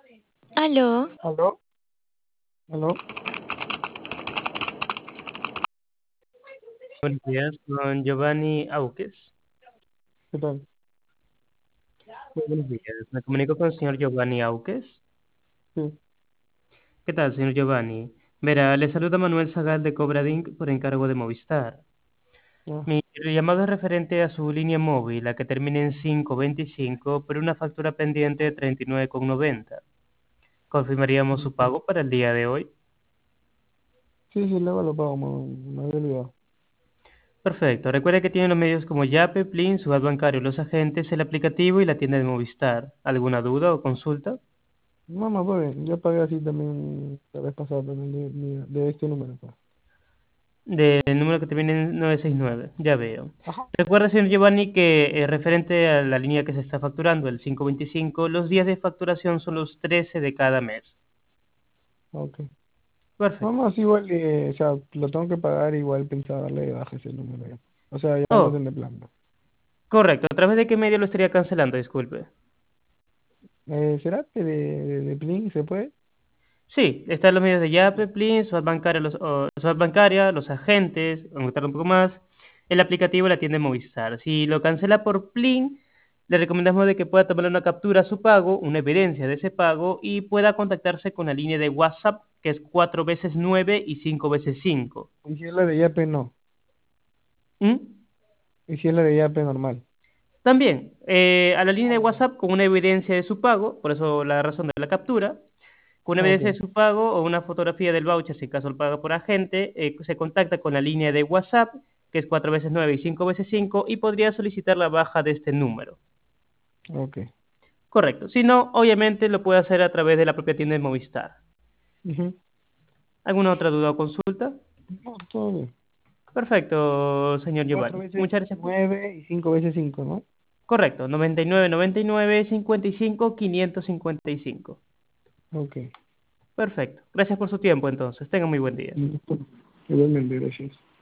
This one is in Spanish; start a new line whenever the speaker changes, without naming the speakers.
Aló,
¿Aló? ¿Aló?
Buenos días, con Giovanni Auques.
¿Qué tal?
Muy buenos días. Me comunico con el señor Giovanni Auques.
Sí.
¿Qué tal, señor Giovanni? Verá, le saluda Manuel Zagal de Cobradinc por encargo de Movistar.
Ah,
Mi llamado es referente a su línea móvil, la que termina en 525, por una factura pendiente de 39,90. Confirmaríamos
mm.
su pago para el día de hoy.
Sí, sí, luego lo pago, me había olvidado.
Perfecto. Recuerde que tiene los medios como Yape, Plin, su bancario, los agentes, el aplicativo y la tienda de Movistar. ¿Alguna duda o consulta?
No, no, pues bien, yo pagué así también la vez pasada también de este número, pues.
Del número que termina en 969, ya veo.
Ajá.
Recuerda, señor Giovanni, que referente a la línea que se está facturando, el 525, los días de facturación son los 13 de cada mes.
Ok. No,
Perfecto.
no, sí, igual, o sea, lo tengo que pagar, igual pensaba darle de baja ese número ya. O sea, ya no
Oh,
tiene plan, pues.
correcto. ¿A través de qué medio lo estaría cancelando? Disculpe.
¿Será que de Plin se puede?
Sí, están los medios de Yape, Plin, su bancaria, los agentes, vamos a tardar un poco más, el aplicativo y la tienda de Movistar. Si lo cancela por Plin, le recomendamos de que pueda tomar una captura a su pago, una evidencia de ese pago y pueda contactarse con la línea de WhatsApp, que es 4 veces 9 y 5 veces 5.
Y si es la de Yape, no.
¿Mm?
Y si es la de Yape normal.
También, a la línea
Ah,
de
ya.
WhatsApp con una evidencia de su pago, por eso la razón de la captura, con una
Ah,
evidencia de
ok.
su pago o una fotografía del voucher, si en caso lo paga por agente, se contacta con la línea de WhatsApp, que es 4 veces 9 y 5 veces 5, y podría solicitar la baja de este número.
Ok.
Correcto. Si no, obviamente lo puede hacer a través de la propia tienda de Movistar.
Ujú.
¿Alguna otra duda o consulta?
No, todo bien.
Perfecto, señor
Cuatro
Giovanni.
veces
Muchas gracias.
9 y 5 veces 5, ¿no?
Correcto, 99, 99, 55, 555.
Ok.
Perfecto. Gracias por su tiempo entonces. Tenga muy buen día.
Igualmente, gracias.